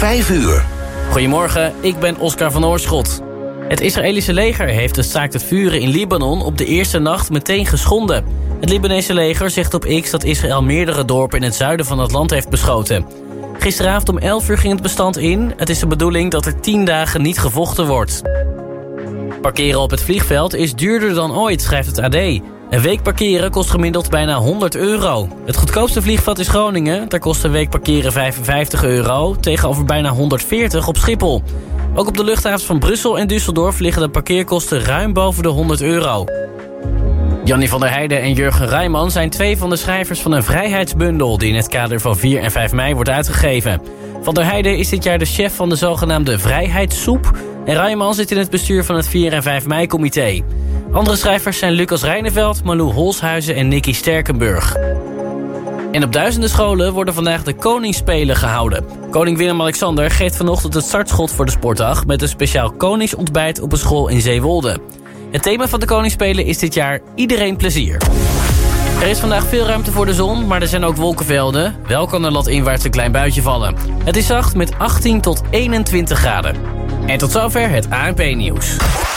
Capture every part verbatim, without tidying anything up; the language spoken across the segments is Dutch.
vijf uur. Goedemorgen, ik ben Oscar van Oorschot. Het Israëlische leger heeft de staakt het vuren in Libanon op de eerste nacht meteen geschonden. Het Libanese leger zegt op X dat Israël meerdere dorpen in het zuiden van het land heeft beschoten. Gisteravond om elf uur ging het bestand in. Het is de bedoeling dat er tien dagen niet gevochten wordt. Parkeren op het vliegveld is duurder dan ooit, schrijft het A D. Een week parkeren kost gemiddeld bijna honderd euro. Het goedkoopste vliegveld is Groningen. Daar kost een week parkeren vijfenvijftig euro... tegenover bijna honderdveertig op Schiphol. Ook op de luchthavens van Brussel en Düsseldorf... liggen de parkeerkosten ruim boven de honderd euro. Jannie van der Heijden en Jurgen Rijman zijn twee van de schrijvers van een vrijheidsbundel... die in het kader van vier en vijf mei wordt uitgegeven. Van der Heijden is dit jaar de chef van de zogenaamde Vrijheidssoep... en Rijman zit in het bestuur van het vier en vijf mei-comité. Andere schrijvers zijn Lucas Reineveld, Malou Holshuizen en Nicky Sterkenburg. En op duizenden scholen worden vandaag de Koningsspelen gehouden. Koning Willem-Alexander geeft vanochtend het startschot voor de sportdag... met een speciaal koningsontbijt op een school in Zeewolde. Het thema van de Koningsspelen is dit jaar iedereen plezier. Er is vandaag veel ruimte voor de zon, maar er zijn ook wolkenvelden. Wel kan er landinwaarts een klein buitje vallen. Het is zacht met achttien tot eenentwintig graden. En tot zover het A N P-nieuws.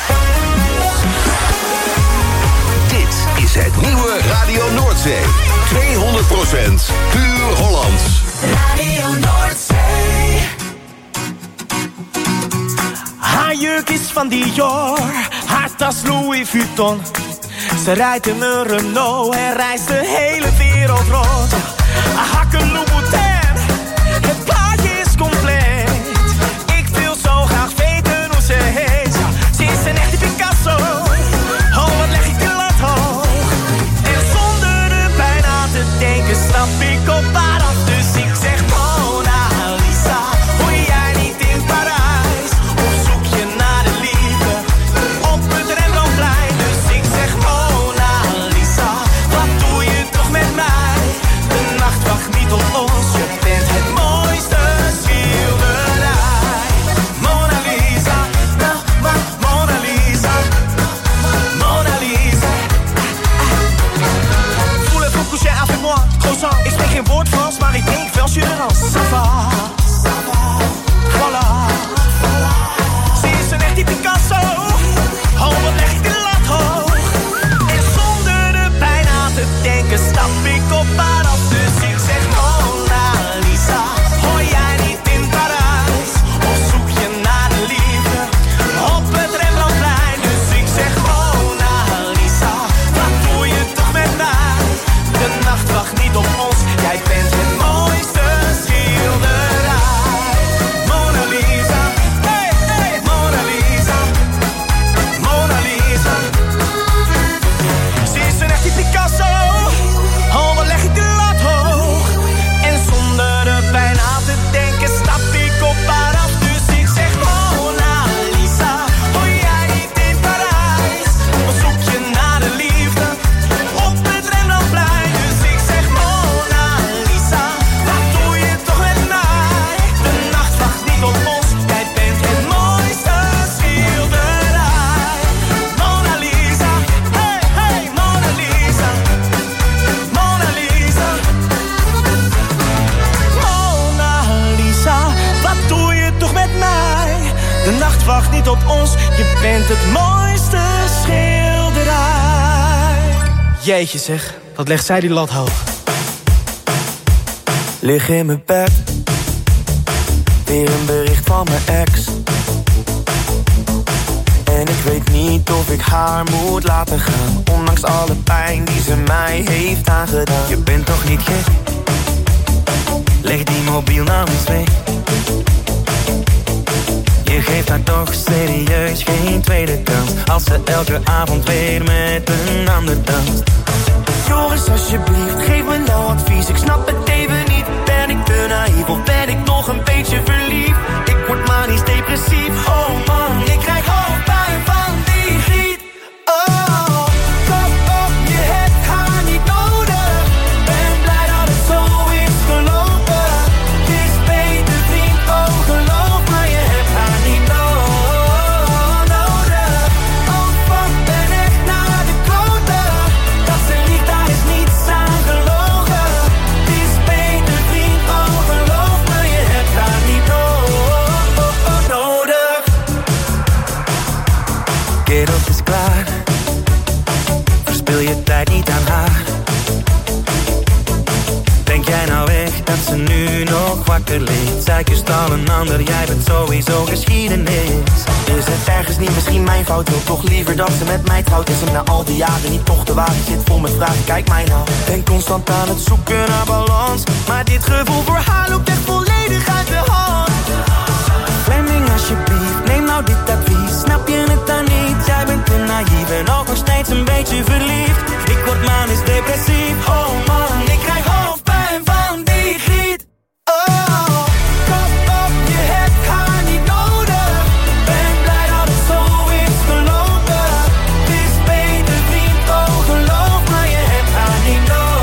Dit is het nieuwe Radio Noordzee. tweehonderd procent puur Hollands. Radio Noordzee. Haar jurk is van Dior, haar tas Louis Vuitton. Ze rijdt in een Renault en reist de hele wereld rond. Haar hakken Louboutin, het plaatje is compleet. Ik wil zo graag weten hoe ze heet. Ze is een echte Picasso, oh wat leg ik de lat hoog. En zonder er bijna te denken stap ik op haar af. Dus ik zeg Mona Lisa, hoor jij niet in Parijs? Of zoek je naar de liefde op het Rembrandtplein? Dus ik zeg Mona Lisa, wat doe je toch met mij? De nacht wacht niet op ons, je bent het mooiste schilderij. Mona Lisa, na, ma, Mona Lisa, Mona Lisa. Voulez-vous coucher avec moi, croissant? Ik spreek geen woord Frans, maar ik denk wel Jurans. Ça va, ça va, voilà. Ze is een echte Picasso, oh wat leg ik de lat hoog. En zonder er bijna te denken stap ik op haar af. Dus ik zeg Mona Lisa, hoor jij niet in Parijs? Of zoek je naar de liefde op het Rembrandtplein? Dus ik zeg Mona Lisa, wat doe je toch met mij? De nacht wacht niet op ons, jij bent het mooiste schilderij. Mona Lisa, hey, hey, Mona Lisa, Mona Lisa. Ze is een echte Picasso, oh wat leg ik de lat hoog. En zonder er bijna te denken stap ik op haar af. Dus ik zeg Mona Lisa, hoor jij niet in Parijs? Of zoek je naar de liefde op het Rembrandtplein? Dus ik zeg Mona Lisa, wat doe je toch met mij? De nacht wacht niet op ons, jij bent het mooiste schilderij. Mona Lisa, hey, hey, Mona Lisa, Mona Lisa. Mona Lisa, wat doe je toch met mij? De nacht wacht niet op ons, je bent het mooiste schilderij. Jeetje zeg, wat legt zij die lat hoog. Lig in mijn bed, weer een bericht van mijn ex. En ik weet niet of ik haar moet laten gaan, ondanks alle pijn die ze mij heeft aangedaan. Je bent toch niet gek? Leg die mobiel namens mee. Je geeft haar toch serieus geen tweede kans, als ze elke avond weer met een ander danst. Joris, alsjeblieft, geef me nou advies. Ik snap het even niet. Ben ik te naïef of ben ik nog een beetje verliefd? Ik word manisch depressief. Oh man, ik krijg hoofdpijn van die griet. Oh, kom op, je hebt haar niet nodig. Ben blij dat het zo is gelopen. Het is beter vriend, oh geloof me, je hebt haar niet nodig. Oh, wat ben ik naar de kloten. Dat ze lief, daar is niets aan gelogen. Het is beter dat ze nu nog wakker ligt. Zij kust al een ander, jij bent sowieso geschiedenis. Is het ergens niet misschien mijn fout? Wil toch liever dat ze met mij trouwt. Is hem na al die jaren niet toch de waarheid? Zit vol met vragen, kijk mij nou. Ben constant aan het zoeken naar balans, maar dit gevoel voor haar loopt echt volledig uit de hand. Fleming alsjeblieft, neem nou dit advies. Snap je het dan niet? Jij bent te naïef en ook nog steeds een beetje verliefd. Ik word manisch depressief, oh man, ik krijg hoofdpijn van die griet. Oh, kop op, je hebt haar niet nodig. Ben blij dat het zo is gelopen. Het is beter vriend, oh geloof me, je hebt haar niet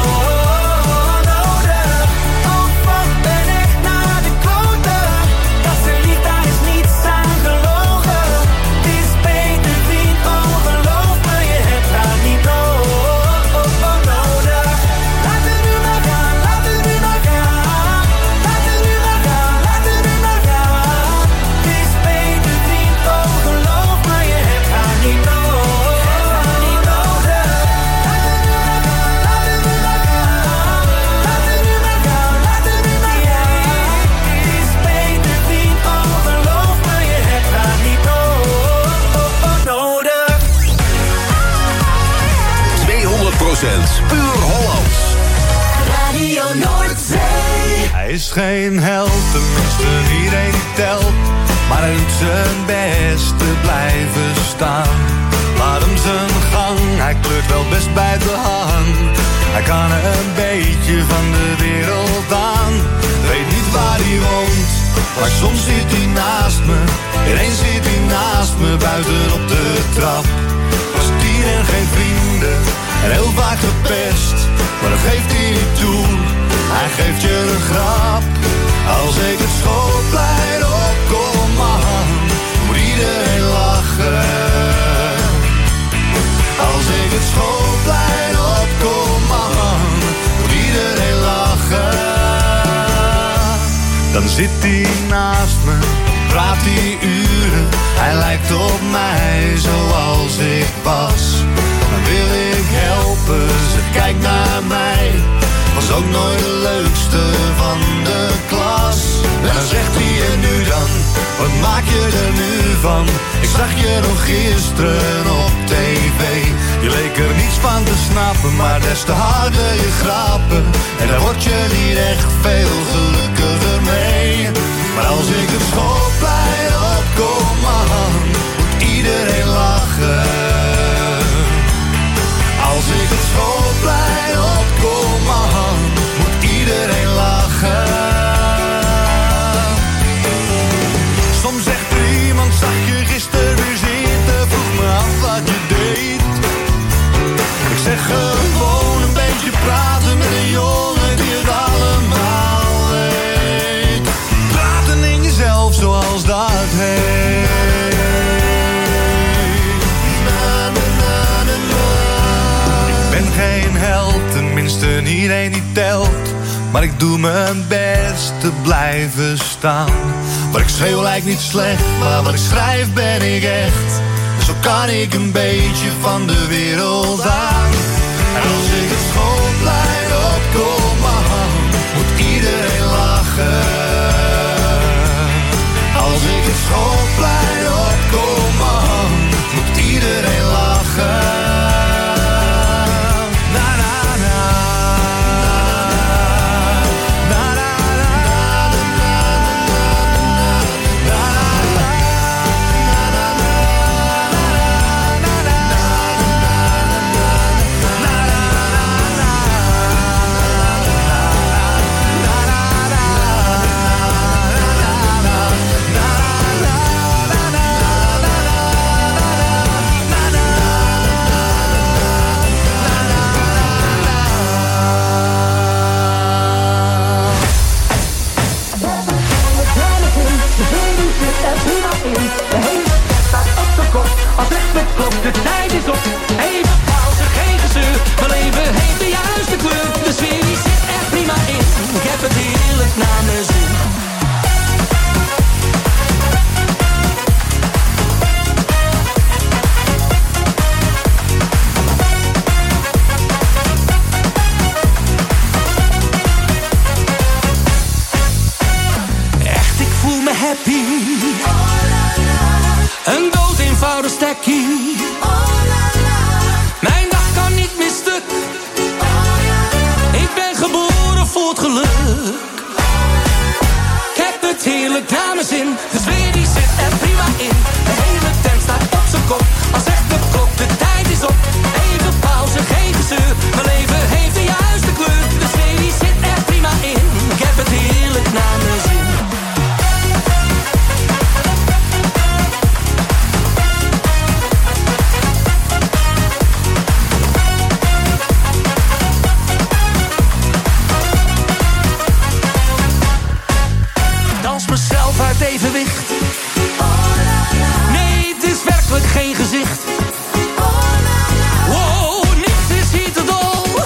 nodig. Oh fuck, ben echt naar de kloten. Dat ze liegt, daar is niets aan gelogen. Het is beter vriend, oh geloof me, je hebt haar niet nodig. Laat het nu maar gaan, laat het nu maar gaan. Laat het nu maar gaan, laat het nu maar gaan. Het is beter vriend, oh geloof me, je hebt haar niet nodig. Laat het nu maar gaan, laat het nu maar gaan. Laat het nu maar gaan, laat het nu maar gaan. Het is beter vriend, oh geloof me, je hebt haar niet nodig. tweehonderd procent puur Hollands. Radio Noordzee. Hij is geen held, tenminste iedereen die telt. Maar hij doet zijn best te blijven staan. Laat hem zijn gang, hij kleurt wel best bij de hand. Hij kan een beetje van de wereld aan. Weet niet waar hij woont, maar soms zit hij naast me. Ineens zit hij naast me, buiten op de trap. Was tien en geen vrienden, en heel vaak gepest. Maar dat geeft hij niet toe, hij geeft je een grap. Als ik het schoolplein opkom, man, moet iedereen lachen. Als ik het schoolplein opkom, man, moet iedereen lachen. Dan zit hij naast me, praat hij uren. Hij lijkt op mij zoals ik was. Dan wil ik helpen, ze kijkt naar mij. Was ook nooit de leukste van de klas. En dan zegt hij en nu dan, wat maak je er nu van? Ik zag je nog gisteren op tv. Je leek er niets van te snappen, maar des te harder je grappen. En daar word je niet echt veel gelukkiger mee. Maar als ik het schoolplein opkom, man, moet iedereen lachen. Als ik het schoolplein opkom, man, moet iedereen lachen. Soms zegt er iemand, zag je gisteren weer zitten? Vroeg me af wat je deed. Ik zeg gewoon een beetje praten met een jongen die het allemaal weet. Praten in jezelf zoals dat heet. Geen held, tenminste iedereen die telt. Maar ik doe mijn best te blijven staan. Wat ik schreeuw lijkt niet slecht, maar wat ik schrijf ben ik echt. Zo kan ik een beetje van de wereld aan. En als ik het schoolplein opkom, man, moet iedereen lachen. Als ik het schoolplein opkom, man, moet iedereen lachen. gekkie. Mijn dag kan niet meer stuk. Ik ben geboren voor het geluk. Ik heb het heerlijk naar mijn zin. De sfeer die zit er prima in. De hele tent staat op zijn kop. Als echt de klok, de tijd is op. Even pauze, geen gezeur. Mijn leven heeft de juiste kleur. De sfeer die zit er prima in. Ik heb het heerlijk naar mijn zin. Mezelf uit evenwicht. Nee, het is werkelijk geen gezicht. Wow, niks is hier te dol.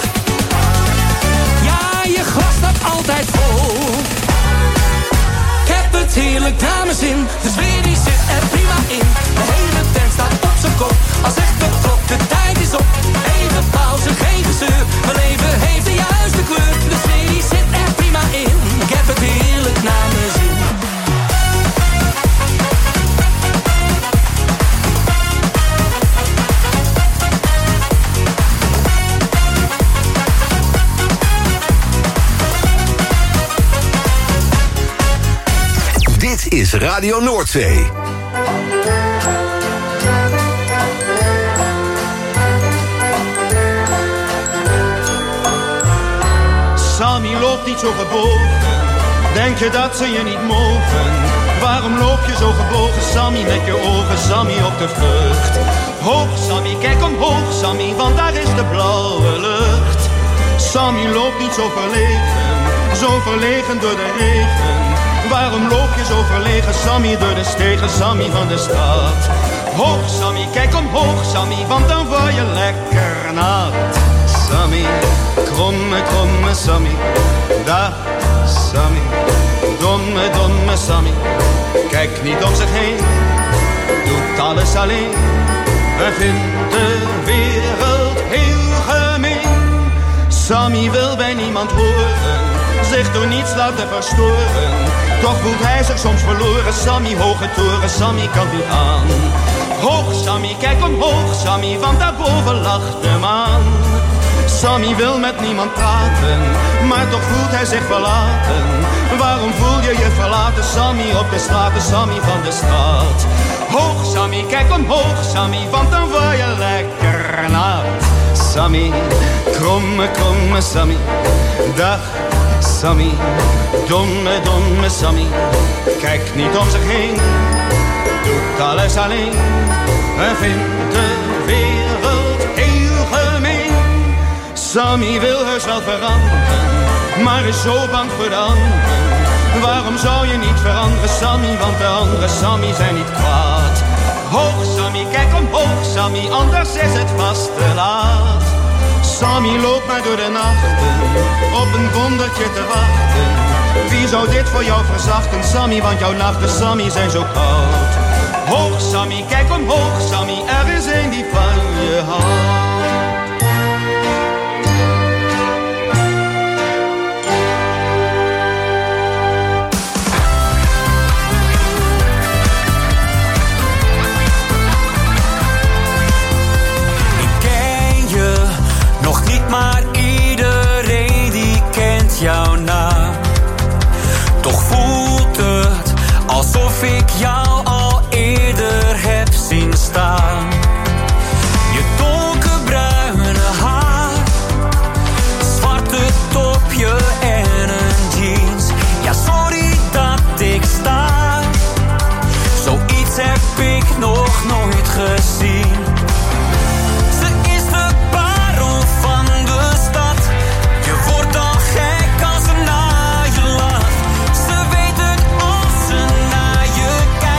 Ja, je glas staat altijd vol. Ik heb het heerlijk naar mijn zin. De sfeer die zit er prima in. De hele tent staat op zijn kop. Als echt de klok, de tijd is op. Even pauze, geen gezeur. Mijn leven heeft de juiste kleur. De sfeer die zit er prima in. Ik heb het heerlijk naar mijn zin. Dit is Radio Noordzee. Sammy loopt niet zo gebogen. Denk je dat ze je niet mogen? Waarom loop je zo gebogen, Sammy, met je ogen, Sammy, op de vlucht? Hoog, Sammy, kijk omhoog, Sammy, want daar is de blauwe lucht. Sammy loopt niet zo verlegen, zo verlegen door de regen. Waarom loop je zo verlegen, Sammy, door de stegen, Sammy, van de stad? Hoog, Sammy, kijk omhoog, Sammy, want dan word je lekker nat. Sammy, kromme, kromme Sammy, dag Sammy, domme, domme Sammy. Kijk niet om zich heen, doet alles alleen. We vinden de wereld heel gemeen. Sammy wil bij niemand horen, zich door niets laten verstoren. Toch voelt hij zich soms verloren, Sammy, hoge toren, Sammy kan niet aan. Hoog, Sammy, kijk omhoog, Sammy, want daarboven lacht de maan. Sammy wil met niemand praten, maar toch voelt hij zich verlaten. Waarom voel je je verlaten, Sammy, op de straten, Sammy van de straat? Hoog, Sammy, kijk omhoog, Sammy, want dan word je lekker nat. Sammy, kromme, kromme Sammy, dag Sammy, domme, domme Sammy. Kijk niet om zich heen, doet alles alleen. En vindt de wereld heel gemeen. Sammy wil heus wel veranderen, maar is zo bang voor de anderen. Waarom zou je niet veranderen, Sammy, want de andere Sammy zijn niet kwaad. Hoog, Sammy, kijk omhoog, Sammy, anders is het vast te laat. Sammy loopt maar door de nachten, op een wondertje te wachten. Wie zou dit voor jou verzachten, Sammy, want jouw nachten, Sammy, zijn zo koud. Hoog, Sammy, kijk omhoog, Sammy, er is een die van je houdt. Maar iedereen die kent jouw naam. Toch voelt het alsof ik jou al eerder heb zien staan. Je donkerbruine haar, zwarte topje en een jeans. Ja, sorry dat ik sta. Zoiets heb ik nog nooit gezien. Kijk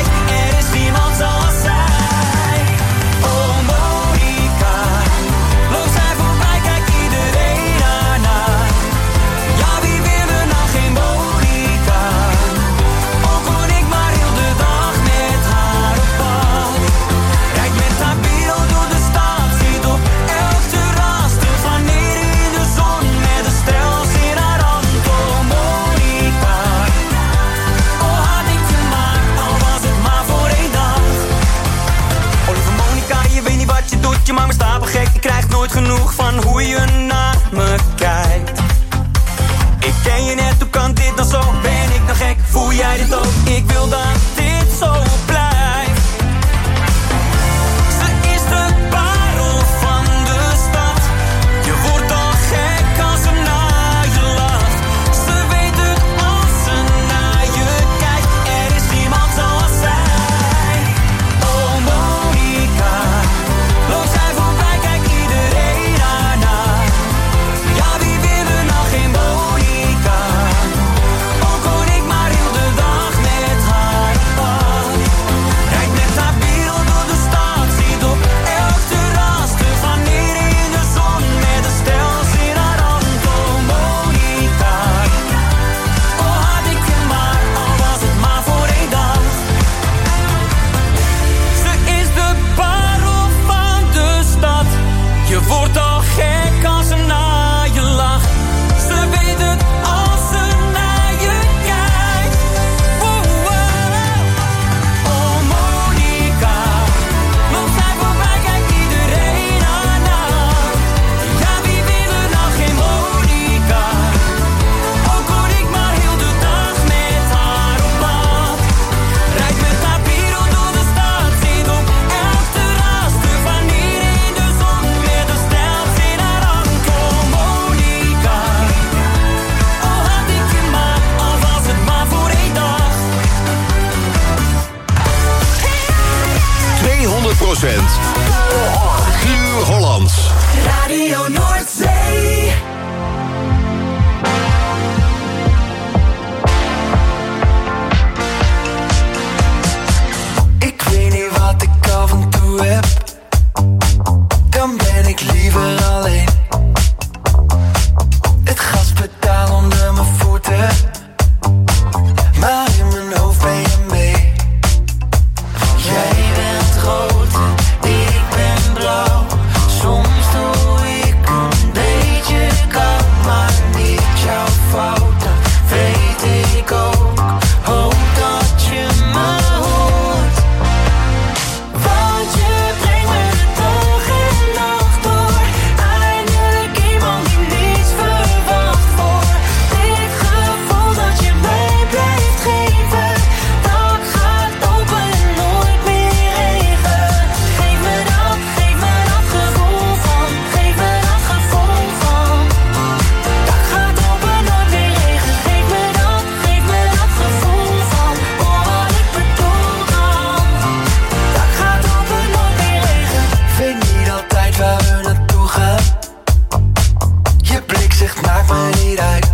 me niet uit.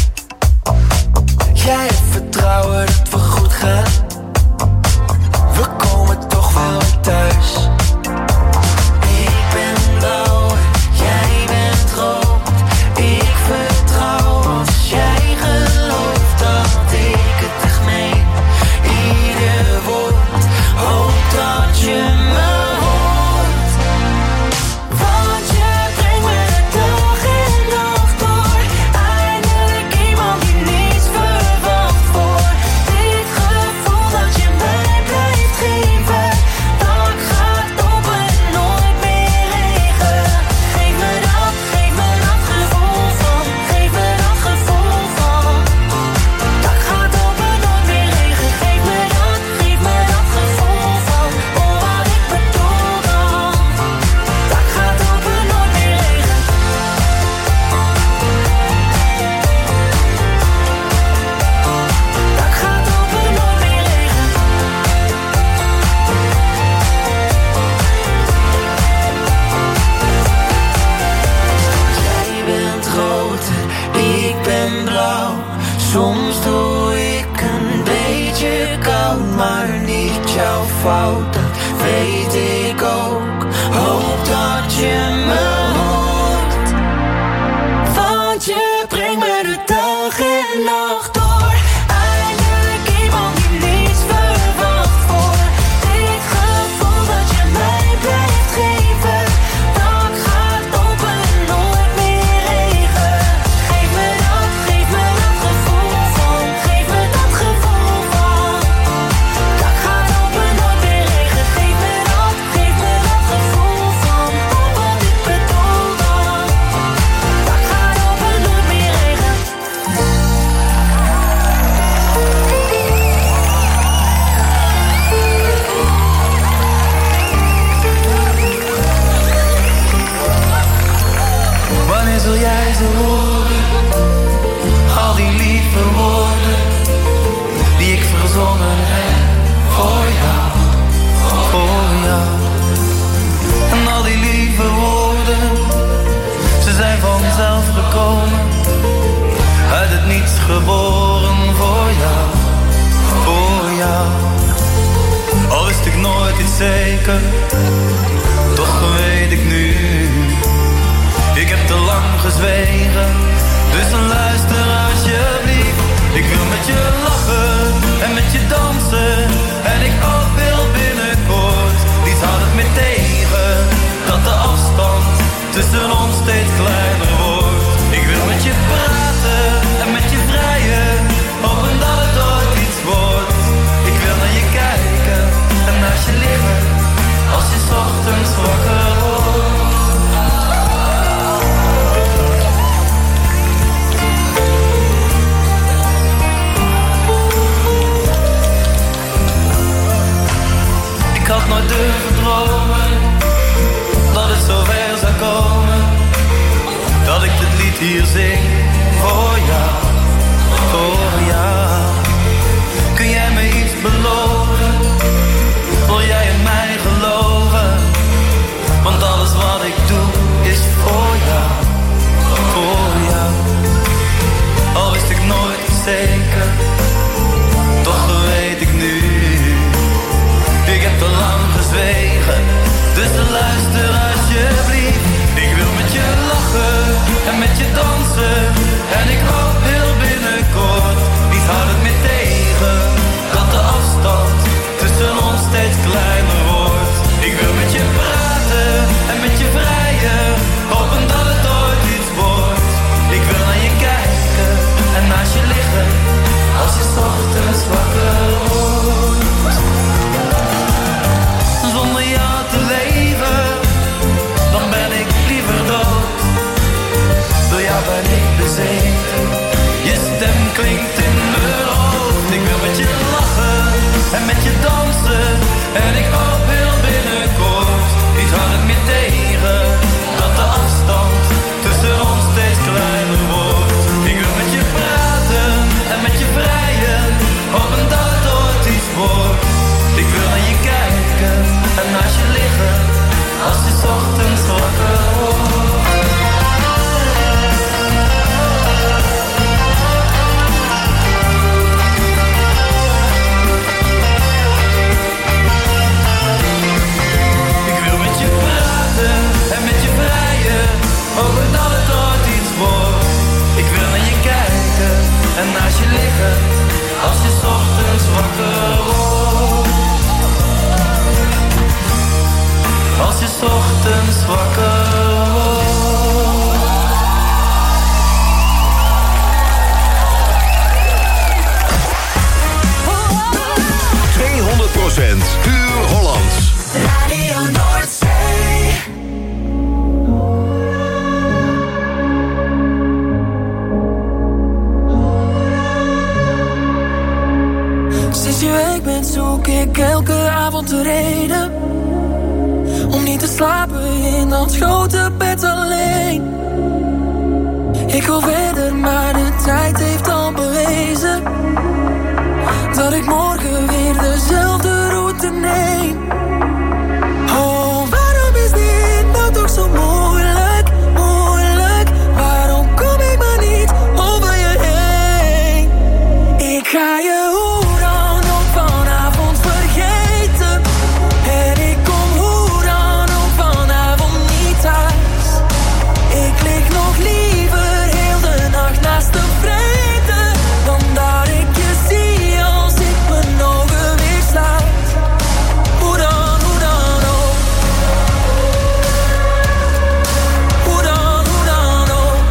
Jij hebt vertrouwen dat we goed gaan. We komen toch wel weer thuis. Ik ben blauw, jij bent rood. Ik vertrouw als jij gelooft dat ik het echt meen. Ieder woord, hoop dat je me hoort. Want je brengt me de dag en nacht door. Eindelijk iemand die niets verwacht voor. Dit gevoel dat je mij blijft geven, dat gaat op en nooit meer regen. Geef me dat, geef me dat gevoel van. Geef me dat gevoel van. Dat gaat op en nooit meer regen. Geef me dat, geef me dat gevoel van. Oh, wat ik bedoel dan. Dat gaat op en nooit meer regen. Dat gaat op en nooit meer regen. Jij bent rood, ik ben blauw. Soms doe ik een beetje koud, maar niet jouw fout, dat weet ik ook. Hoop dat je me hoort. Want je brengt me de dag en nacht door. Eindelijk iemand die niets verwacht voor. Dit gevoel dat je mij blijft geven, dat gaat op en nooit meer regen. Geef me dat, geef me dat gevoel van. Geef me dat gevoel van. Dat gaat op en nooit meer regen. Geef me dat, geef me dat gevoel van. Oh, wat ik bedoel dan. Dat gaat op en nooit meer regen. Wanneer zul jij ze horen? Al die lieve woorden die ik verzonnen heb voor jou, voor jou. En al die lieve woorden, ze zijn vanzelf gekomen, uit het niets geboren voor jou, voor jou. Al wist ik nooit iets zeker, toch weet ik nu. Ik heb te lang gezwegen, dus luister alsjeblieft. Ik wil met je lachen en met je dansen. En ik ook wil binnenkort, niets houdt het meer tegen, dat de afstand tussen ons steeds kleiner wordt. Ik wil met je praten en met je vrijen, hopen dat het ooit iets wordt. Ik wil naar je kijken en naast je liggen, als je 's ochtends wakker wordt. Ik had nooit durven dromen dat het zover zou komen, dat ik dit lied hier zing voor jou, voor jou. Kun jij me iets beloven? Wil jij in mij geloven? Want alles wat ik doe is voor jou, voor jou. Al wist ik nooit zeker, toch weet ik nu. Ik heb te lang gezwegen, dus luister alsjeblieft. Ik wil met je lachen en met je dansen. En ik hoop heel binnenkort, niets houdt het meer tegen, dat de afstand tussen ons steeds kleiner wordt. Ik wil met je praten en met je vrijen, hopen dat het ooit iets wordt. Ik wil naar je kijken en naast je liggen, je weg bent zoek ik elke avond de reden om niet te slapen in dat grote bed alleen. Ik wil verder, maar de tijd heeft al bewezen dat ik morgen weer dezelfde route neem. Oh, waarom is dit nou toch zo moeilijk, moeilijk? Waarom kom ik maar niet over je heen? Ik ga je hoe dan ook vanavond vergeten. En ik kom hoe dan ook vanavond niet thuis. Ik lig nog liever heel de nacht naast de vrede dan dat ik je zie als ik mijn ogen weer sluit. Hoe dan, hoe dan ook. Hoe dan, hoe dan ook.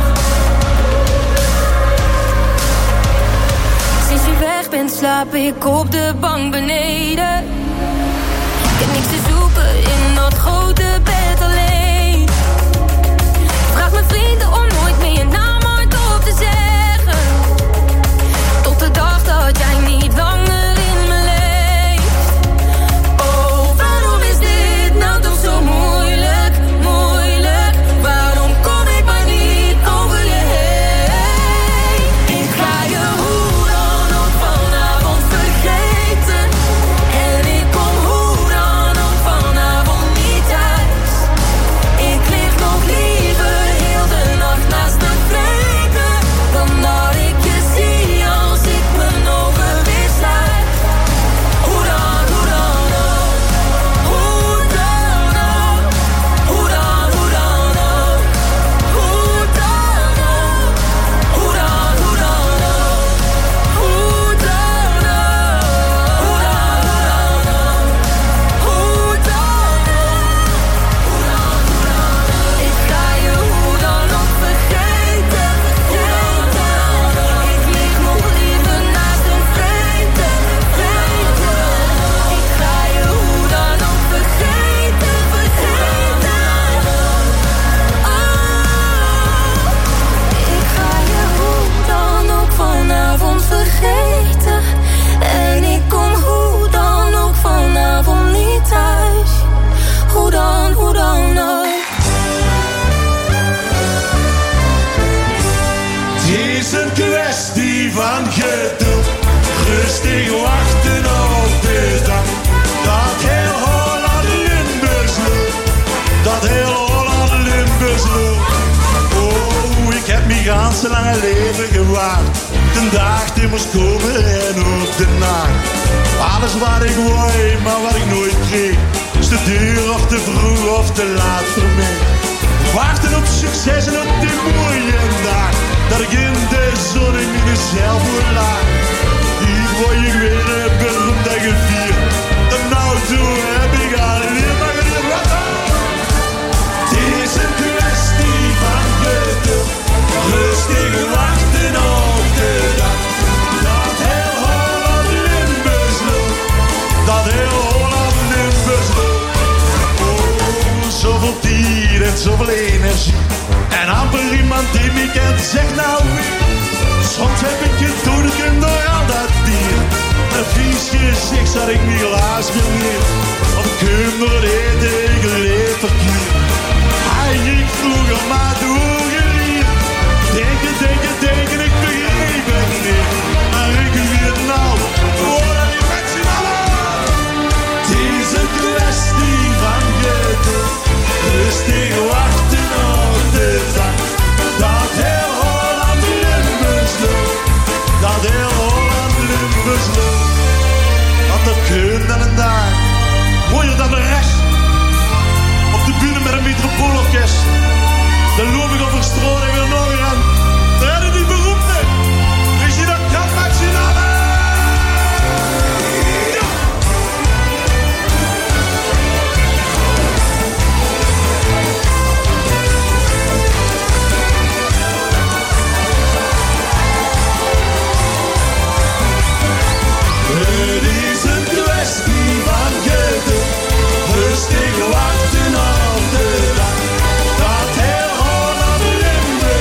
Sinds je weg bent slaap ik op de bank beneden. Ik heb niks te zoeken in dat grote bed alleen. Vraag mijn vrienden om nooit meer je naam hardop te zeggen. Tot de dag dat jij niet langer in me leeft. Oh, waarom is dit nou toch zo moeilijk, moeilijk? Waarom kom ik maar niet over je heen? Ik ga je hoe dan ook vanavond vergeten. En ik kom hoe dan ook vanavond niet thuis. Ik lig nog liever heel de nacht naast de vrede dan dat ik je zie als ik mijn ogen weer sluit. Hoe dan, hoe dan ook. Hoe dan ook. Hoe dan, hoe dan ook. Hoe dan ook. Hoe dan, hoe dan ook. Hoe dan ook. Hoe dan, hoe dan ook. Hoe dan ook. Hoe dan, hoe dan ook. Ik ga je hoe dan ook vergeten. Hoe dan ook. Ik lig nog liever naast een vreemde, vreemde. Ik ga je hoe dan ook vergeten, vergeten. Oh, ik ga je hoe dan ook vanavond vergeten. En ik kom hoe dan ook vanavond niet thuis. Hoe dan, hoe dan ook. Het is een kwestie van geduld, rustig wachten op de dag. Dat heel Holland Limburgs loopt, dat heel Holland Limburgs loopt. Oh, ik heb mijn ganse lange leven gewaard. De dag die moest komen en ook de nacht. Alles wat ik wou, maar wat ik nooit kreeg, is te duur of te vroeg of te laat voor mij. Wachten op succes en op die mooie dag, dat ik in de zon in mezelf moet laag. Hier word je weer een beroemd en gevierd. En nou toe heb ik alleen maar geleerd. Het is een kwestie van geduld, rustig wachten op de dag. Dat heel Holland Limburgs loopt, dat heel Holland Limburgs loopt. Oh, zoveel dier en zoveel energie. En amper iemand die me kent, zegt nou wie. Soms heb ik je doodeken door al dat dier. Een vies gezicht zat ik niet laas geleerd. Op kummer eten ik leef verkeerd. Hij ging vroeger maar doorgeleerd. Denken, denken, denken, ik begreep het niet. Maar ik weet nou, voordat ik met z'n allen. Het is een kwestie van geduld, rustig wachten op de dag. Dat heel Holland Limburgs loopt, dat heel Holland Limburgs loopt. Want dat kun dan een dag, mooier dan de rest. Op de bühne met een metropoolorkest. Dan loop ik over straat en weer nog aan. Daar hadden die beroemde. Weet je dat kan met z'n allen? Ja! Het is een kwestie van geduld, rustig wachten op de dag. Dat heel Holland Limburgs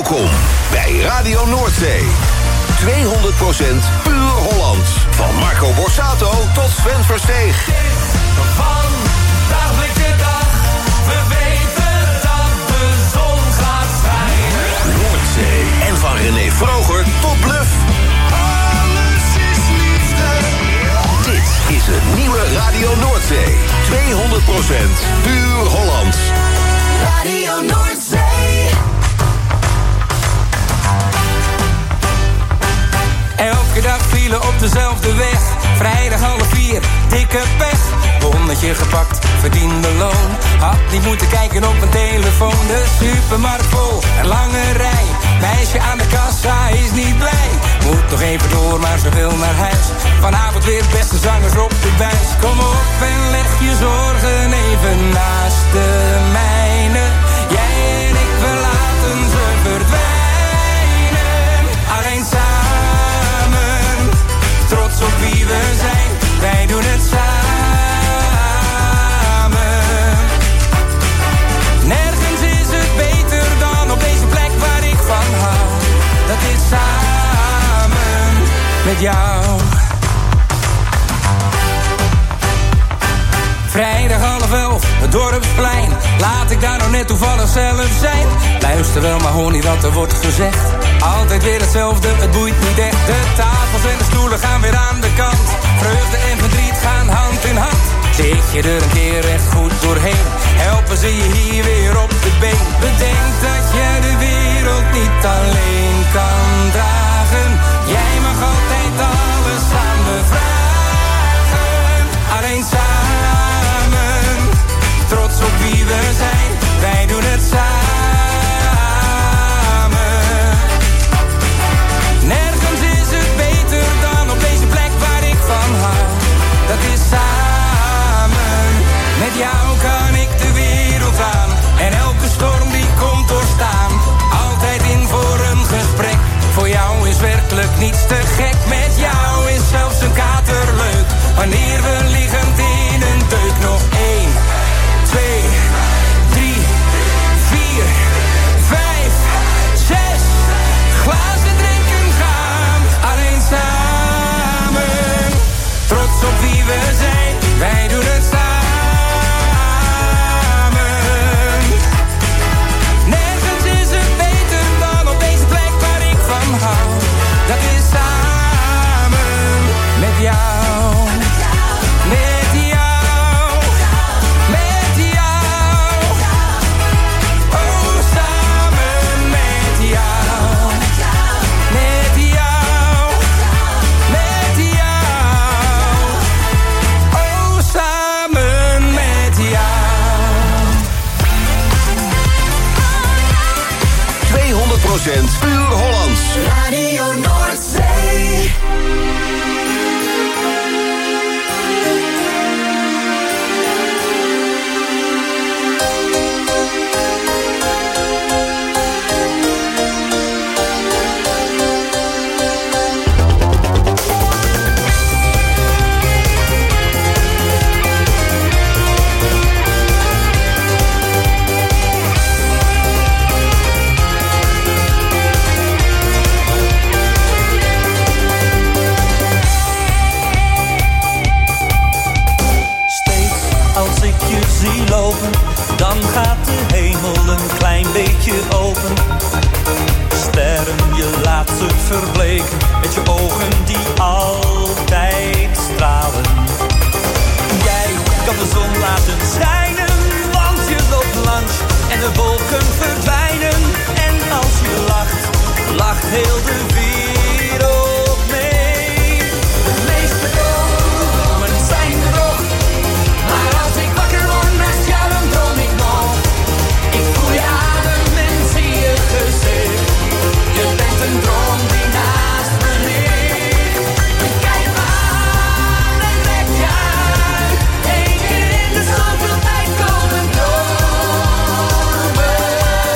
Welkom bij Radio Noordzee. tweehonderd procent puur Hollands. Van Marco Borsato tot Sven Versteeg. Van dag blijkt de dag, we weten dat de zon gaat schijnen. Noordzee. En van René Vroger tot Bluff. Alles is liefde. Dit is het nieuwe Radio Noordzee. tweehonderd procent puur Hollands. Radio Noordzee. Elke dag vielen op dezelfde weg. Vrijdag half vier, dikke pech. Bonnetje gepakt, verdiende loon. Had niet moeten kijken op mijn telefoon. De supermarkt vol, een lange rij. Meisje aan de kassa is niet blij. Moet nog even door, maar ze wil naar huis. Vanavond weer beste zangers op de buis. Kom op en leg je zorgen even naast de mijne. Jij en ik, we laten ze verdwijnen. Alleen samen, trots op wie we zijn. Wij doen het samen. Nergens is het beter dan op deze plek waar ik van hou. Dat is samen met jou. Vrijdag half elf, het dorpsplein. Laat ik daar nou net toevallig zelf zijn. Luister wel, maar hoor niet wat er wordt gezegd. Altijd weer hetzelfde, het boeit niet echt. De tafels en de stoelen gaan weer aan de kant. Vreugde en verdriet gaan hand in hand. Zit je er een keer echt goed doorheen, helpen ze je hier weer op de been. Bedenk dat je de wereld niet alleen kan dragen. Jij mag altijd alles aan me vragen. Alleen samen, trots op wie we zijn. Wij doen het samen. Nergens is het beter dan op deze plek waar ik van hou. Dat is samen. Met jou kan ik de wereld aan. En elke storm die komt doorstaan. Altijd in voor een gesprek. Voor jou is werkelijk niets te gek. Met jou is zelfs een kater leuk. Wanneer we liggend in een deuk nog één, twee, drie, vier, vijf, zes. Glazen drinken gaan. Alleen samen. Trots op wie we zijn. Wij doen het samen. Nergens is het beter dan op deze plek waar ik van hou. Dat is samen met jou. Met jou. Met jou. Oh, samen met jou. Met jou. Met jou. Oh, samen met jou. tweehonderd procent puur Hollands. Radio Noordzee. Dan gaat de hemel een klein beetje open. Sterren, je laat ze verbleken. Met je ogen die altijd stralen. Jij kan de zon laten schijnen, want je loopt langs en de wolken verdwijnen. En als je lacht, lacht heel de wereld mee. De meeste dromen zijn bedrog, maar als ik wakker word naast jou, dan droom ik nog. Ik voel je adem en zie je gezicht. Je bent een droom die naast me ligt. Ik kijk me aan en trek je uit. Eén keer in de zoveel tijd komen dromen.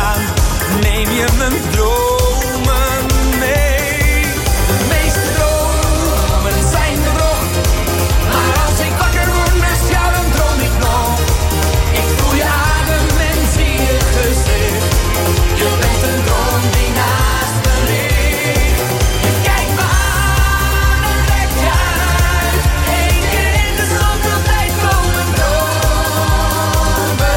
gedaan. Neem je mijn dromen mee. De meeste dromen zijn bedrog. Maar als ik wakker word naast jou, dan droom ik nog. Ik voel je adem en zie je gezicht. Je bent een droom die naast me ligt. Je kijkt me aan en trek je uit. Eén keer in de zoveel tijd komen dromen.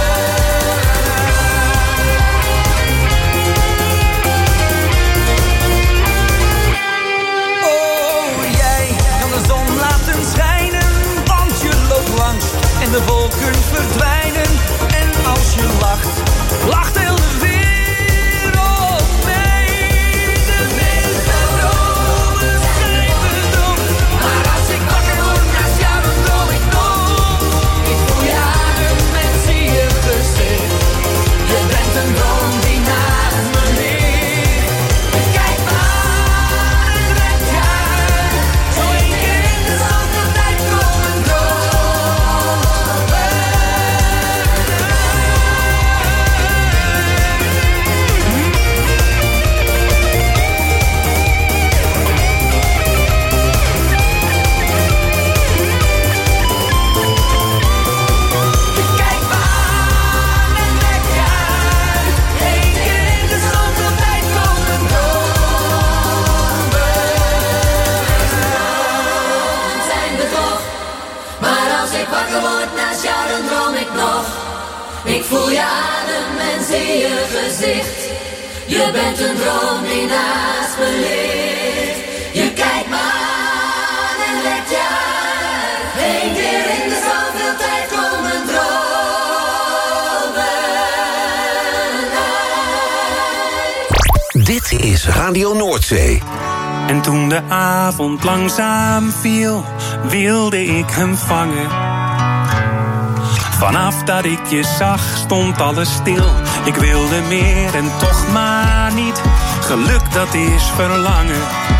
Oh, jij kan de zon laten schijnen, want je loopt langs en de wolken verdwijnen. En als je lacht, lacht heel de wereld mee. De meeste dromen zijn bedrog. Maar als ik wakker word naast jou, dan droom ik nog. Ik voel je adem en zie je gezicht. Je bent een droom die naast me ligt. Je kijkt me aan en trekt je uit. Zo één keer in de zoveel tijd komen dromen. Je kijkt me aan en trekt je uit. Eén keer in de zoveel tijd komen dromen. Zijn bedrog. Maar als ik wakker word naast jou, dan droom ik nog. Ik voel je adem en zie je gezicht. Je bent een droom die naast me ligt. Je kijkt me aan en trekt je uit. Eén keer in de zoveel tijd komen dromen uit. Dit is Radio Noordzee. En toen de avond langzaam viel, wilde ik hem vangen. Vanaf dat ik je zag, stond alles stil. Ik wilde meer en toch maar niet. Geluk, dat is verlangen.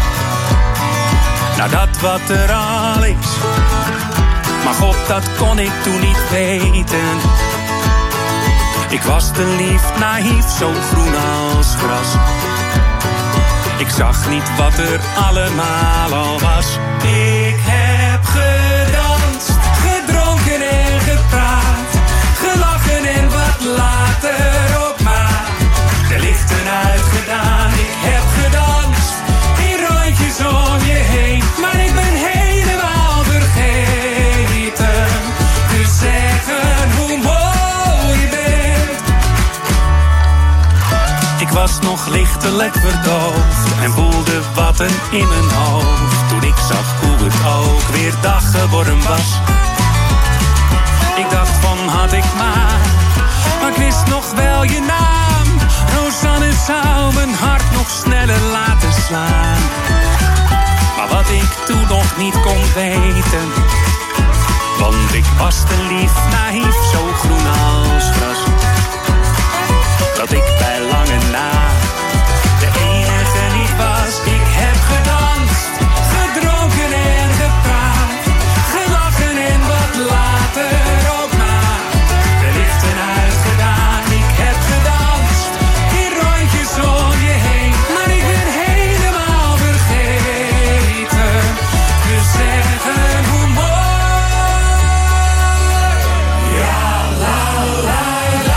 Nou, dat wat er al is. Maar God, dat kon ik toen niet weten. Ik was te lief, naïef, zo groen als gras. Ik zag niet wat er allemaal al was. Ik heb gedanst, gedronken en gepraat, gelachen en wat later ook maar de lichten uitgedaan. Ik heb gedanst in rondjes om je heen, maar ik ben helemaal vergeten te zeggen hoe mooi je bent. Ik was nog lichtelijk verdoofd en voelde wat een in mijn hoofd toen ik zag hoe het ook weer dag geworden was. Ik dacht van had ik maar, maar ik wist nog wel je naam. Rosanne zou mijn hart nog sneller laten slaan. Maar wat ik toen nog niet kon weten, want ik was te lief, naïef, zo groen als gras, dat ik bij lange na de enige niet was. Ik heb gedanst, gedronken en gepraat, gelachen en wat later ook maar de lichten uitgedaan. Ik heb gedanst in rondjes om je heen, maar ik ben helemaal vergeten te zeggen hoe mooi. Ja, la la la.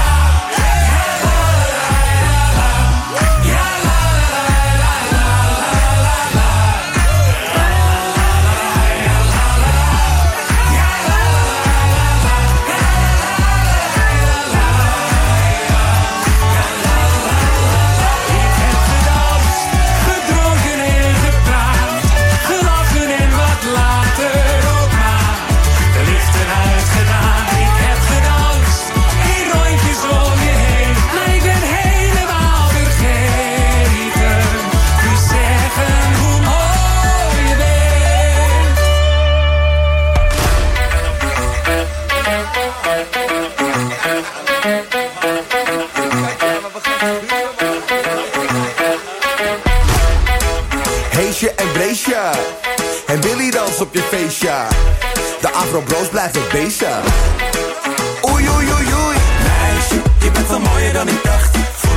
Heesje en Breesja en Billy dans op je feestje. De Afro-bros blijven bezig. Oei, oei, oei, oei. Meisje, je bent veel mooier dan ik dacht. Voel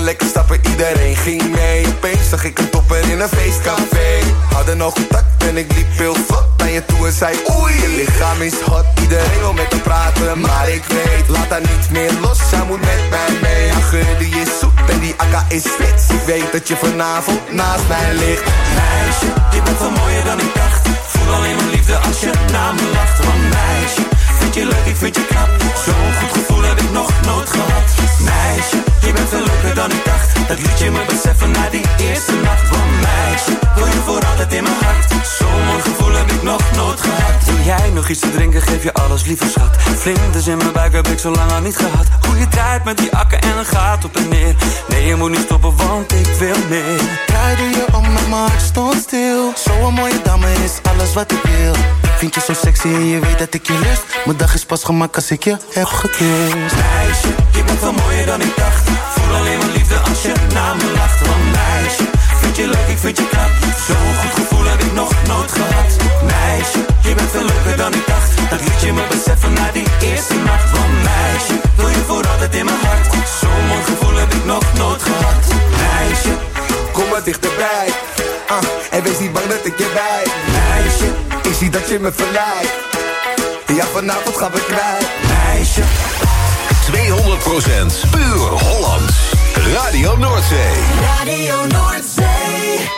lekker stappen, iedereen ging mee. Opeens zag ik een topper in een feestcafé. Hadden nog contact en ik liep heel vlot naar je toe en zei oei, je lichaam is hot. Iedereen wil met me praten, maar ik weet, laat haar niet meer los. Zij moet met mij mee, haar geur die is zoet en die akka is spits. Ik weet dat je vanavond naast mij ligt. Meisje, je bent veel mooier dan ik dacht. Voel alleen maar liefde als je naar me lacht. Want meisje, vind je leuk, ik vind je knap. Zo'n goed gevoel heb ik nog nooit gehad. Meisje, je bent veel leuker dan ik dacht. Dat liet je me beseffen na die eerste nacht. Want meisje, wil je voor altijd in mijn hart. Zo'n mooi gevoel heb ik nog nooit gehad. Wil jij nog iets te drinken, geef je alles liever schat. Vlinders in mijn buik heb ik zo lang al niet gehad. Hoe je draait met die akken en een gaat op en neer. Nee, je moet niet stoppen, want ik wil meer. Draaide je om, mijn hart stond stil. Zo'n mooie dame is alles wat ik wil. Vind je zo sexy en je weet dat ik je lust. Mijn dag is pas gemaakt als ik je heb gekust. Meisje, je bent veel mooier dan ik dacht. Voel alleen maar liefde als je naar me lacht. Want meisje, vind je leuk, ik vind je knap. Zo'n goed gevoel heb ik nog nooit gehad. Meisje, je bent veel leuker dan ik dacht. Dat liet je me beseffen na die eerste nacht. Want meisje, wil je voor altijd in mijn hart. Zo'n mooi gevoel heb ik nog nooit gehad. Meisje, kom maar dichterbij. Uh, en wees niet bang dat ik je bij. Meisje, ik zie dat je me verleidt. Ja, vanavond gaan we kwijt. Meisje, tweehonderd procent puur Hollands. Radio Noordzee. Radio Noordzee.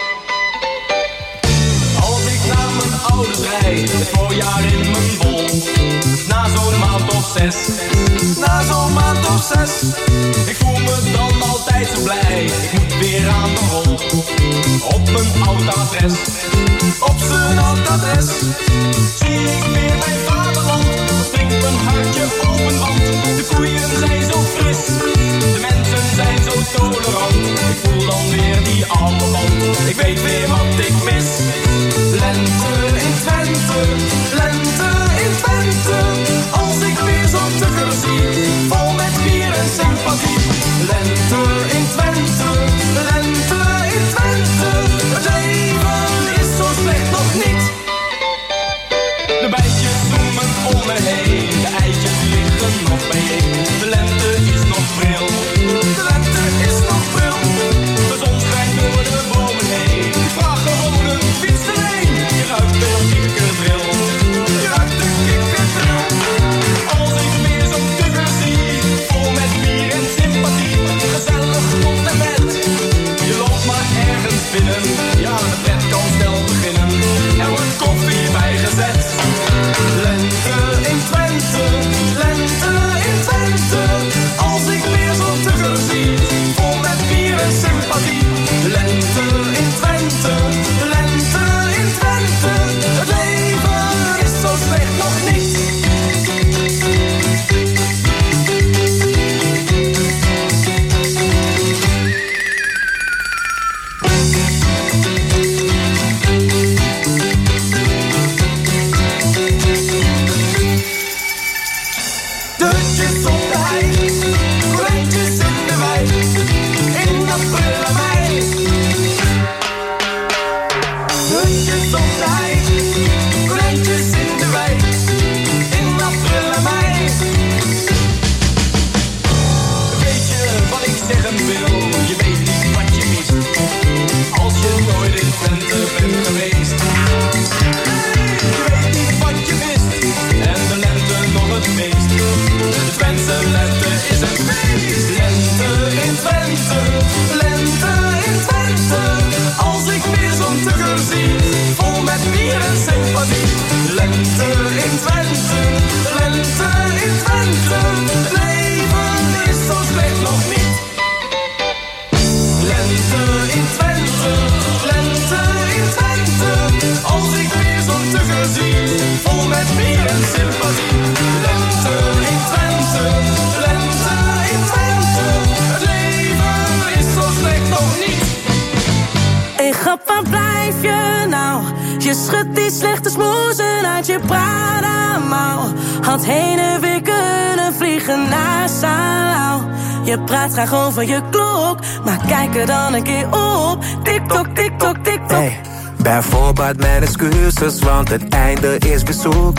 Als ik naar mijn ouders rijd, het voorjaar in mijn bol. Na zo'n maand of zes, na zo'n maand of zes. Ik voel me dan altijd zo blij, ik moet weer aan de rol. Op mijn oud adres, op zijn oud adres. Zie ik weer mijn vaderland, dan springt mijn hartje open, want de koeien zijn zo fris. De mensen zijn zo tolerant, ik voel dan weer die oude band. Ik weet weer wat ik mis. Lente in Twente, lente in Twente. Als ik weer zo'n tugger zie, vol met bier en sympathie. Lente in Twente, lente in Twente. Het leven is zo slecht nog niet. De bijtjes zoomen om me heen, de eitjes liggen nog bijeen. De lente is nog pril, de lente is nog pril. De zon schijnt door de bomen heen, ik vraag gewoon een fiets erheen. Je ruikt de kikkerdril, je ruikt de kikkerdril. Als ik weer zo'n tugger zie, vol met bier en sympathie. Gezellig tot en met, je loopt maar ergens binnen. Ja, de pret kan snel beginnen, er wordt koffie bijgezet. Lente in Twente, lente in Twente. Als ik weer zo'n tugger zie, vol met bier en sympathie. Lente in Twente, lente in Twente. Het leven is zo slecht nog niet. Dutjes op de hei, konijntjes in de wei, in april en mei. Dutjes op de hei, konijntjes in de wei, in april en mei. Weet je wat ik zeggen wil, je weet niet wat je mist, als je nooit in Twente bent geweest. Je weet niet wat je mist, en de lente nog het meest. De Twentse lente is een feest. Lente in Twente, lente in Twente. Als ik weer zo'n tugger zie, vol met bier en sympathie. Lente in Twente, lente in Twente. Het leven is zo slecht nog niet. Lente in Twente, lente in Twente. Als ik weer zo'n tugger zie, vol met bier en sympathie. Lente in Twente, lente in Twente. Het leven is zo slecht nog niet. Hey grap, waar blijf je nou? Je schudt die slechte smoezen uit je Prada-mouw. Had heen en weer kunnen vliegen naar Salau. Je praat graag over je klok, maar kijk er dan een keer op. Tik-tok, tik-tok, tik-tok. Hey, bijvoorbeeld mijn excuses, want het einde is bezoek.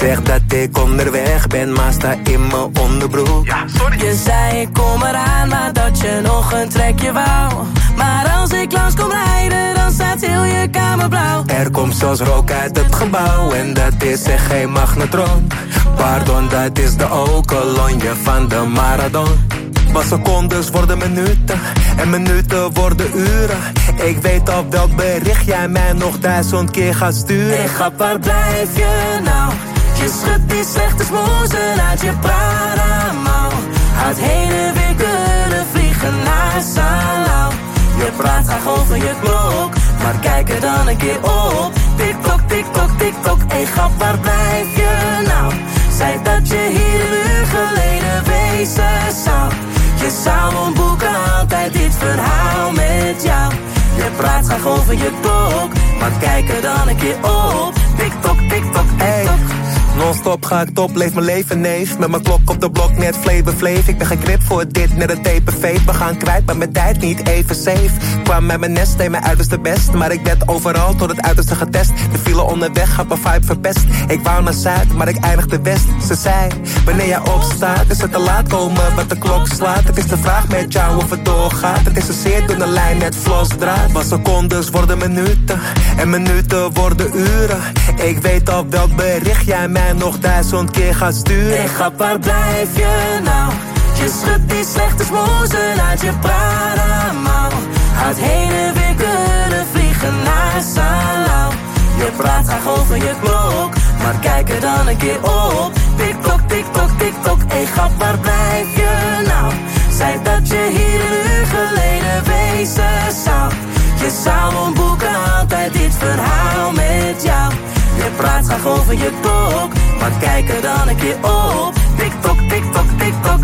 Zeg dat ik onderweg ben, maar sta in mijn onderbroek. Ja, sorry. Je zei ik kom eraan, maar dat je nog een trekje wou. Maar als ik langs kom rijden, dan staat heel je kamer blauw. Er komt zelfs rook uit het gebouw en dat is echt geen magnetron. Pardon, dat is de okelonje van de marathon. Maar secondes worden minuten en minuten worden uren. Ik weet op welk bericht jij mij nog duizend keer gaat sturen. Hey grap, waar blijf je nou? Je schudt die slechte smoesen uit je Prada-mouw. Had heen en weer kunnen vliegen naar Salau. Je praat graag over je klok, maar kijk er dan een keer op. Tik-tok, tik-tok, tik-tok, hey grap, waar blijf je nou? Zei dat je hier een uur geleden wezen zou. Je zou een boeken altijd dit verhaal met jou. Je praat graag over je klok, maar kijk er dan een keer op. Tik-tok, tik-tok, tik-tok. Non-stop ga ik top, leef mijn leven neef. Met mijn klok op de blok, net flavor fleef. Ik ben geen grip voor dit, net een tape-fave. We gaan kwijt, maar mijn tijd niet even safe. Kwam met mijn nest, deed mijn uiterste best. Maar ik werd overal tot het uiterste getest. De file onderweg, had mijn vibe verpest. Ik wou naar Zuid, maar ik eindigde West. Ze zei, wanneer jij opstaat, is het te laat komen wat de klok slaat. Het is de vraag met jou of het doorgaat. Het is een zeer dunne lijn met vlosdraad. Maar secondes worden minuten en minuten worden uren. Ik weet op welk bericht jij mij nog duizend keer gaat sturen. Hey grap, waar blijf je nou? Je schudt die slechte smoesen uit je Prada-mouw. Had heen en weer kunnen vliegen naar Salau. Je praat graag over je klok, maar kijk er dan een keer op. Tik-tok, tik-tok, tik-tok, hey grap, waar blijf je nou? Zei dat je hier een uur geleden wezen zou. Je zou een boeken altijd dit verhaal met jou. Je praat graag over je klok, maar kijk er dan een keer op. Tik-tok, tik-tok, tik-tok.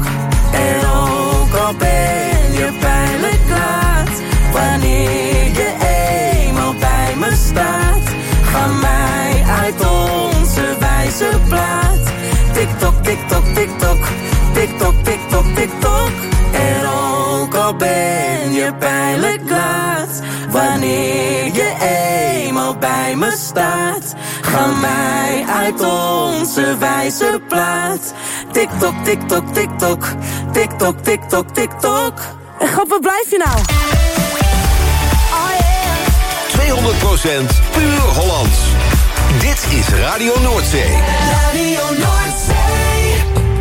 En ook al ben je pijnlijk laat, wanneer je eenmaal bij me staat, ga mij uit onze wijze plaat. Tik-tok, tik-tok, tik-tok. Tik-tok, tik-tok, tik-tok. En ook al ben je pijnlijk laat, wanneer je eenmaal bij me staat, ga mij uit onze wijze plaat. Tik-tok, tik-tok, tik-tok. Tik-tok, tik-tok, tik-tok. En grap, waar blijf je nou? Oh yeah. tweehonderd procent puur Hollands. Dit is Radio Noordzee. Radio Noordzee.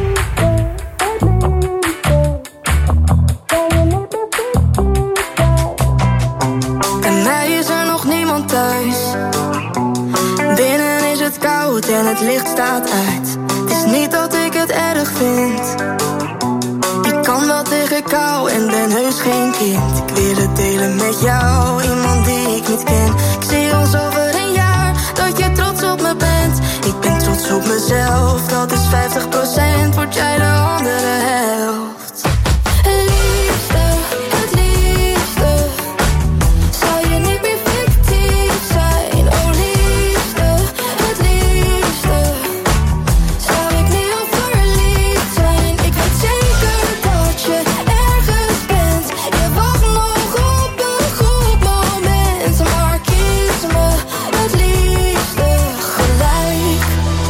En mij is er nog niemand thuis. Binnen is het koud en het licht staat uit. Het is niet dat ik het erg vind. Ik kan wel tegen kou en ben heus geen kind. Ik wil het delen met jou, iemand die ik niet ken. Ik zie ons over een jaar, dat je trots op me bent. Ik ben trots op mezelf, dat is vijftig procent. Word jij de andere helft. Het liefste, het liefste, zou je niet meer fictief zijn. Oh liefste, het liefste, zou ik niet al verliefd zijn. Ik weet zeker dat je ergens bent. Je wacht nog op een goed moment. Maar kies me het liefste gelijk.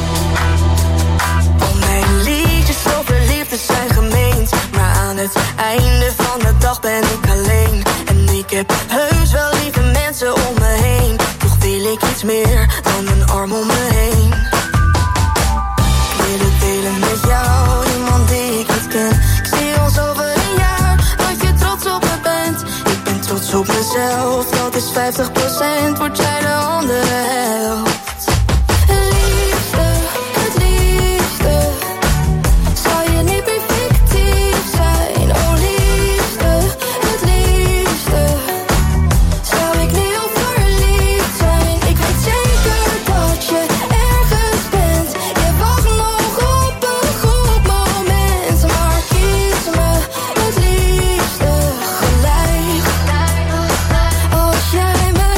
Al mijn liedjes over liefde zijn gemeend, maar aan het einde van de dag ben ik alleen. En ik heb heus wel lieve mensen om me heen. Toch wil ik iets meer dan een arm om me heen. Ik wil het delen met jou, iemand die ik niet ken. Ik zie ons over een jaar, dat je trots op me bent. Ik ben trots op mezelf, dat is vijftig procent. Word jij de andere helft. Het liefste, het liefste, zou je niet meer fictief zijn. Oh liefste, het liefste, zou ik niet al verliefd zijn. Ik weet zeker dat je ergens bent. Je wacht nog op een goed moment. Maar kies me het liefste gelijk. Als jij me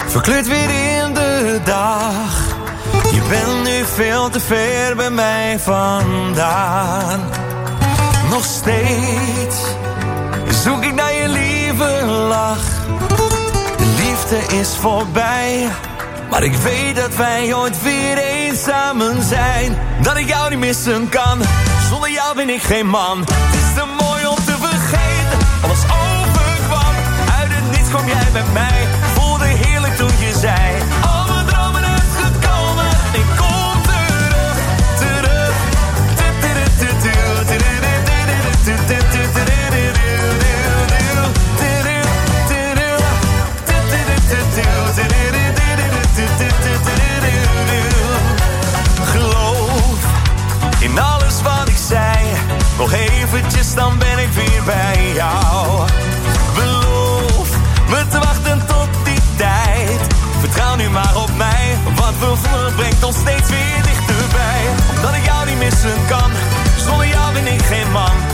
verkleurt weer in de dag. Je bent nu veel te ver bij mij vandaan. Nog steeds zoek ik naar je lieve lach. De liefde is voorbij, maar ik weet dat wij ooit weer eens samen zijn. Dat ik jou niet missen kan, zonder jou ben ik geen man. Het is te mooi om te vergeten, alles overkwam. Uit het niets kwam jij bij mij, voelde heerlijk toen je zei: al mijn dromen uitgekomen, ik kom terug, terug. Geloof in alles wat ik zei. Nog eventjes, dan ben ik weer bij jou. Beloof me te wachten tot die tijd. Vertrouw nu maar op mij, wat we voelen brengt ons steeds weer dichterbij. Omdat ik jou niet missen kan, zonder jou ben ik geen man.